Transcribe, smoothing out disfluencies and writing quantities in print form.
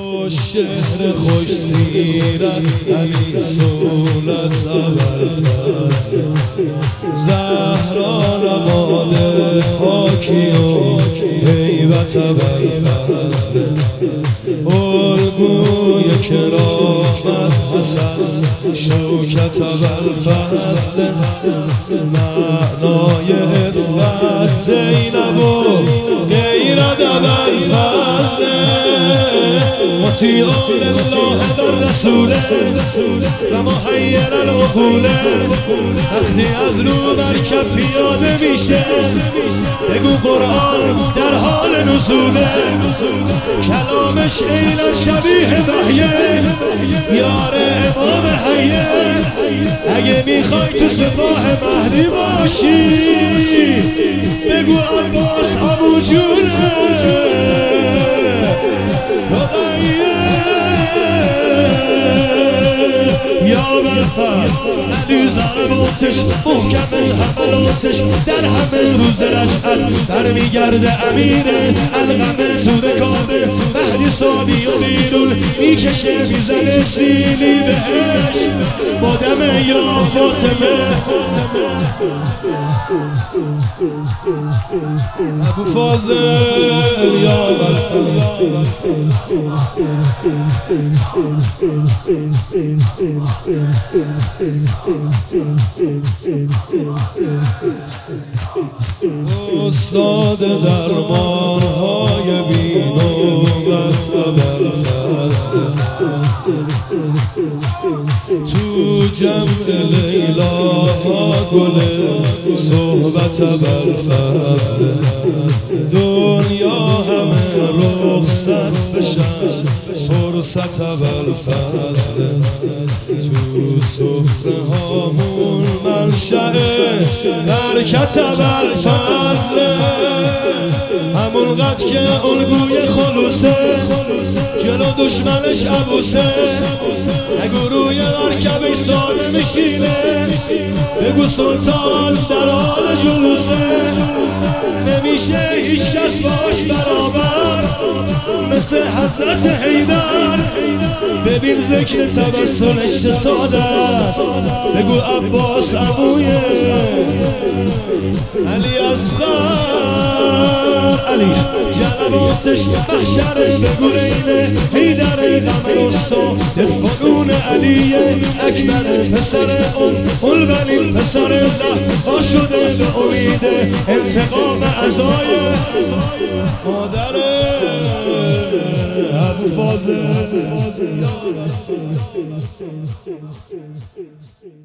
خوش شهر خوش سیرت علی صولت ابوالفضل زهرا نماد پاکی و هیبت ابوالفضل الگوی کرامت حسن شوکت ابوالفضل معنای عفت زینب و غیرت ابوالفضل مطیعان الله در رسوله و محیر العقوله وقتی از رو مرکب پیاده میشه بگو قرآن در حال نزوله کلامش اینا شبیه وحیه یار امام حیه اگه میخوای تو سپاه مهدی باشی بگو عباس ابو جونه یا ابوالفضل علی ضرباتش محکم حملاتش در همه روز رجعت برمیگرده امیر القمه تو رکابه مهدی صابی و بیرون میکشه میزنه سیلی بهش با دم یا فاطمه ابوالفضل یا استاد درمان های بینوبت ابوالفضل تو جمع لیلا گل صحبت ابوالفضل دنیا همه رخصت بشن فرصت ابوالفضل تو سفره هامون منشأ برکت ابوالفضل همون قد که الگوی خلوصه جلو دشمنش عبوسه اگه روی مرکبش ساده میشینه بگو سلطان در حال جلوسه نمیشه هیچ کس باش برابر مثل حضرت حیدر ببین ذکر تبسمش ساده است بگو عباس عمویه علی اصغر علی جنباتش محشر بگو اینه حیدر غم رستا فنون علی اکبر پسر الولی پسر زهرا شده به امید انتقام عزای مادر ابوالفضل